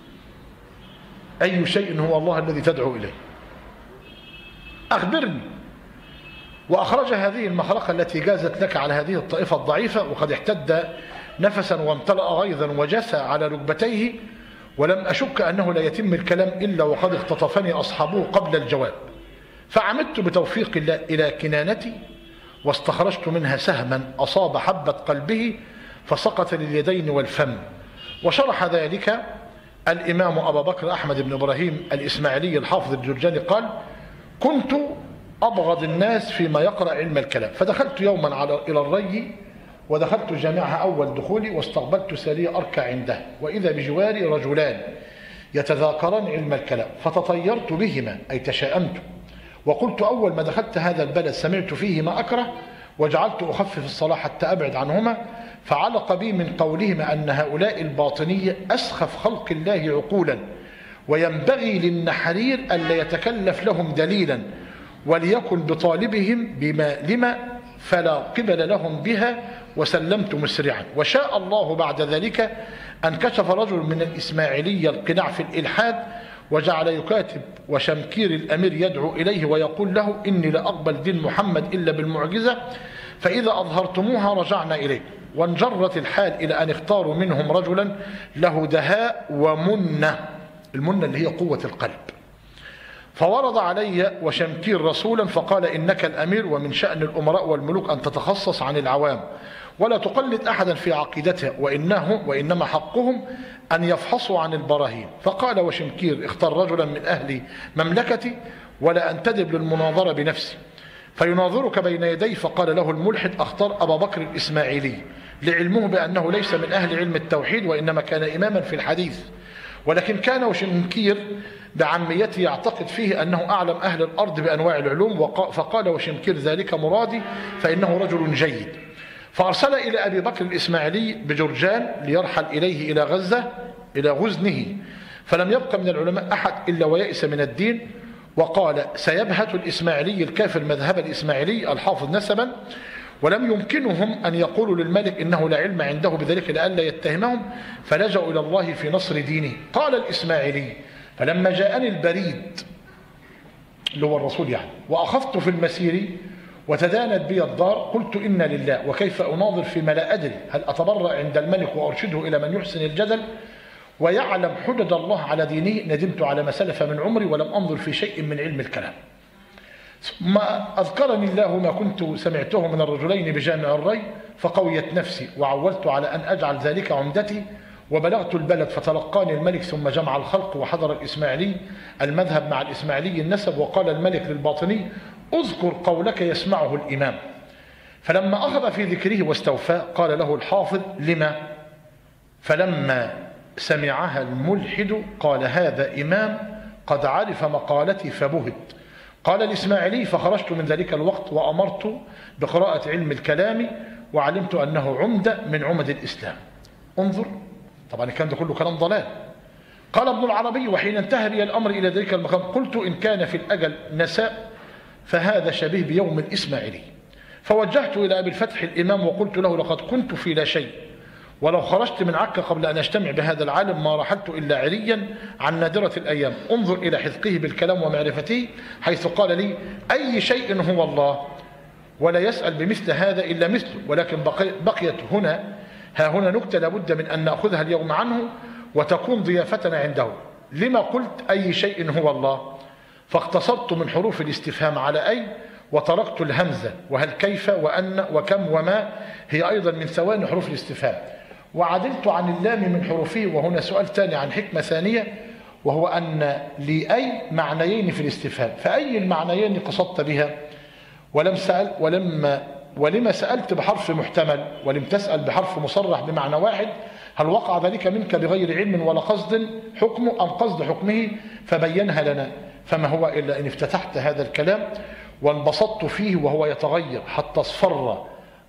أي شيء هو الله الذي تدعو إليه؟ أخبرني. وأخرج هذه المخرقة التي جازت لك على هذه الطائفة الضعيفة، وقد احتد نفسا وامتلأ غيظا وجثى على ركبتيه، ولم أشك أنه لا يتم الكلام إلا وقد اختطفني أصحابه قبل الجواب، فعمدت بتوفيق الله إلى كنانتي واستخرجت منها سهما أصاب حبة قلبه فسقط لليدين والفم. وشرح ذلك الإمام أبا بكر أحمد بن إبراهيم الإسماعيلي الحافظ الجرجاني قال كنت أبغض الناس فيما يقرأ علم الكلام، فدخلت يوما على إلى الري ودخلت جامعها أول دخولي واستقبلت سرية أركع عنده، وإذا بجواري رجلان يتذاكران علم الكلام، فتطيرت بهما أي تشاءمت، وقلت أول ما دخلت هذا البلد سمعت فيه ما أكره وجعلت أخفف الصلاة حتى أبعد عنهما، فعلق بي من قولهما أن هؤلاء الباطنية أسخف خلق الله عقولا، وينبغي للنحرير ألا يتكلف لهم دليلا وليكن بطالبهم بما لما فلا قبل لهم بها، وسلمت مسرعا. وشاء الله بعد ذلك أن كشف رجل من الإسماعيلية القناع في الإلحاد وجعل يكاتب وشمكير الأمير يدعو إليه ويقول له إني لا أقبل دين محمد إلا بالمعجزة، فإذا أظهرتموها رجعنا إليه. وانجرت الحال إلى أن اختاروا منهم رجلا له دهاء ومنة، المنة اللي هي قوة القلب، فورد علي وشمكير رسولا فقال إنك الأمير ومن شأن الأمراء والملوك أن تتخصص عن العوام ولا تقلد أحدا في عقيدتها، وإنه وإنما حقهم أن يفحصوا عن البراهين. فقال وشمكير اختار رجلا من أهل مملكتي ولا أنتدب للمناظرة بنفسي فيناظرك بين يدي. فقال له الملحد اختار أبا بكر الإسماعيلي لعلمه بأنه ليس من أهل علم التوحيد وإنما كان إماما في الحديث، ولكن كان وشمكير بعميته يعتقد فيه أنه أعلم أهل الأرض بأنواع العلوم. فقال وشمكير ذلك مرادي فإنه رجل جيد. فأرسل إلى أبي بكر الإسماعيلي بجرجان ليرحل إليه إلى غزة إلى غزنه، فلم يبق من العلماء أحد إلا ويئس من الدين، وقال سيبهت الإسماعيلي الكافر مذهب الإسماعيلي الحافظ نسبا، ولم يمكنهم أن يقولوا للملك إنه لا علم عنده بذلك لئلا يتهمهم، فلجأوا إلى الله في نصر دينه. قال الإسماعيلي فلما جاءني البريد اللي هو الرسول يعني وأخذت في المسير وتدانت بي الدار قلت إنا لله وكيف أناظر فيما لا أدري، هل أتبرأ عند الملك وأرشده إلى من يحسن الجدل ويعلم حدد الله على دينه؟ ندمت على ما سلف من عمري ولم أنظر في شيء من علم الكلام. ثم أذكرني الله ما كنت سمعته من الرجلين بجامع الري فقويت نفسي وعولت على أن أجعل ذلك عمدتي، وبلغت البلد فتلقاني الملك ثم جمع الخلق وحضر الإسماعيلي المذهب مع الإسماعيلي النسب. وقال الملك للباطني اذكر قولك يسمعه الإمام. فلما أخذ في ذكره واستوفى قال له الحافظ لما؟ فلما سمعها الملحد قال هذا إمام قد عرف مقالتي فبهت. قال الإسماعيلي فخرجت من ذلك الوقت وأمرت بقراءة علم الكلام وعلمت أنه عمدة من عمد الإسلام. انظر، طبعا الكلام ده كله كلام ضلال. قال ابن العربي وحين انتهى بي الأمر إلى ذلك المقام قلت إن كان في الأجل نساء فهذا شبيه بيوم الإسماعيلي. فوجهت إلى أبي الفتح الإمام وقلت له لقد كنت في لا شيء، ولو خرجت من عكا قبل أن أجتمع بهذا العالم ما رحلت إلا عريا عن نادرة الأيام. انظر إلى حذقه بالكلام ومعرفته حيث قال لي أي شيء هو الله، ولا يسأل بمثل هذا إلا مثله، ولكن بقيت هنا ها هنا نكتة لابد من أن نأخذها اليوم عنه وتكون ضيافتنا عنده. لما قلت أي شيء هو الله؟ فاقتصرت من حروف الاستفهام على أي وتركت الهمزة، وهل كيف وأن وكم وما هي أيضا من ثواني حروف الاستفهام، وعدلت عن اللام من حروفه. وهنا سؤال ثاني عن حكمة ثانية، وهو أن لأي معنيين في الاستفهام، فأي المعنيين قصدت بها؟ ولم سأل ولما ولما سألت بحرف محتمل ولم تسأل بحرف مصرح بمعنى واحد؟ هل وقع ذلك منك بغير علم ولا قصد حكمه أم قصد حكمه؟ فبينها لنا. فما هو إلا إن افتتحت هذا الكلام وانبسطت فيه وهو يتغير حتى اصفر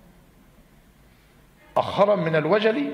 أخرا من الوجل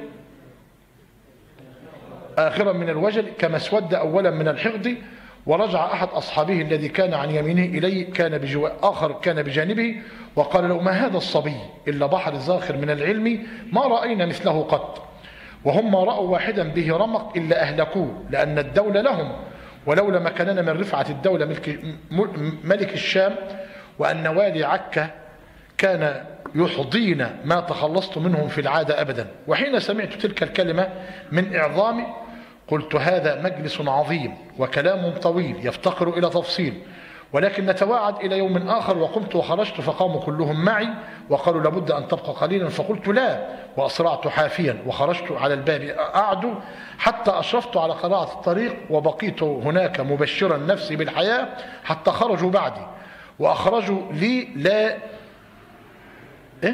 آخرا من الوجل كما اسود أولا من الحقد، ورجع أحد أصحابه الذي كان عن يمينه إليه كان بجو... آخر كان بجانبه وقال له: ما هذا الصبي إلا بحر زاخر من العلم ما رأينا مثله قط، وهم ما رأوا واحدا به رمق إلا أهلكوه، لأن الدولة لهم، ولولا ما كاننا من رفعة الدولة ملك, ملك الشام، وأن والي عكا كان يحضينا ما تخلصت منهم في العادة أبدا. وحين سمعت تلك الكلمة من إعظامي قلت: هذا مجلس عظيم وكلام طويل يفتقر إلى تفصيل، ولكن نتواعد إلى يوم آخر. وقمت وخرجت فقاموا كلهم معي وقالوا: لابد أن تبقى قليلا. فقلت: لا، وأسرعت حافيا وخرجت على الباب أعدو حتى أشرفت على قراءة الطريق، وبقيت هناك مبشرا نفسي بالحياة حتى خرجوا بعدي وأخرجوا لي لا إيه؟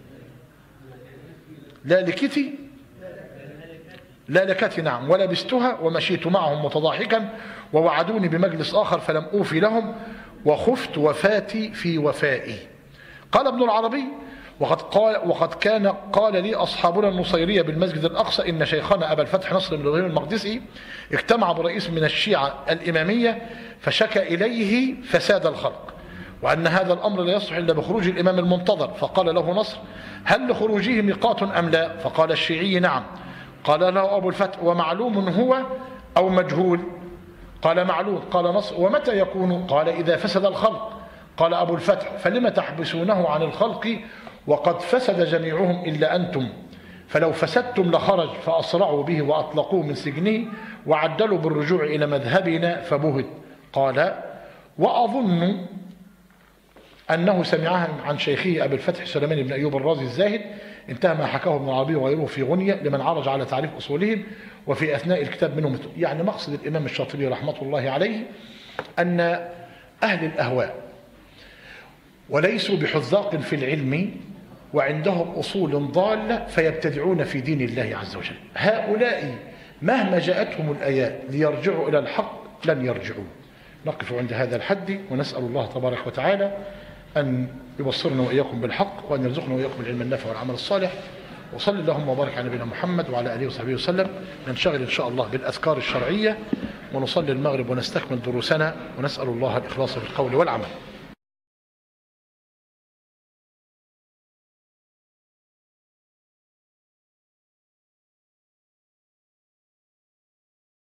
لا لكتي لا لكتي نعم، ولبستها ومشيت معهم متضاحكا، ووعدوني بمجلس آخر فلم أوفي لهم، وخفت وفاتي في وفائي. قال ابن العربي: وقد, قال وقد كان قال لي أصحابنا النصيرية بالمسجد الأقصى إن شيخنا أبا الفتح نصر بن إبراهيم المقدسي اجتمع برئيس من الشيعة الإمامية فشكى إليه فساد الخلق، وأن هذا الأمر لا يصلح إلا بخروج الإمام المنتظر. فقال له نصر: هل لخروجه ميقات أم لا؟ فقال الشيعي: نعم. قال له أبو الفتح: ومعلوم هو أو مجهول؟ قال: معلوم. قال نصر: ومتى يكون؟ قال: إذا فسد الخلق. قال أبو الفتح: فلم تحبسونه عن الخلق وقد فسد جميعهم إلا أنتم؟ فلو فسدتم لخرج فأسرعوا به وأطلقوه من سجنه وعدلوا بالرجوع إلى مذهبنا فبهت. قال: وأظن أنه سمعها عن شيخه أبي الفتح سليمان بن أيوب الرازي الزاهد. انتهى ما حكاه ابن العربي وغيره في غنية لمن عرج على تعريف أصولهم، وفي أثناء الكتاب منهم. يعني مقصد الإمام الشاطبي رحمة الله عليه أن أهل الأهواء وليسوا بحذاق في العلم وعندهم أصول ضالة فيبتدعون في دين الله عز وجل، هؤلاء مهما جاءتهم الآيات ليرجعوا إلى الحق لن يرجعوا. نقف عند هذا الحد ونسأل الله تبارك وتعالى أن يبصرنا وإياكم بالحق، وأن يرزقنا وإياكم العلم النافع والعمل الصالح. وصلى اللهم وبارك على نبينا محمد وعلى آله وصحبه وسلم. ننشغل إن شاء الله بالأذكار الشرعية ونصلي المغرب ونستكمل دروسنا، ونسأل الله الإخلاص في القول والعمل.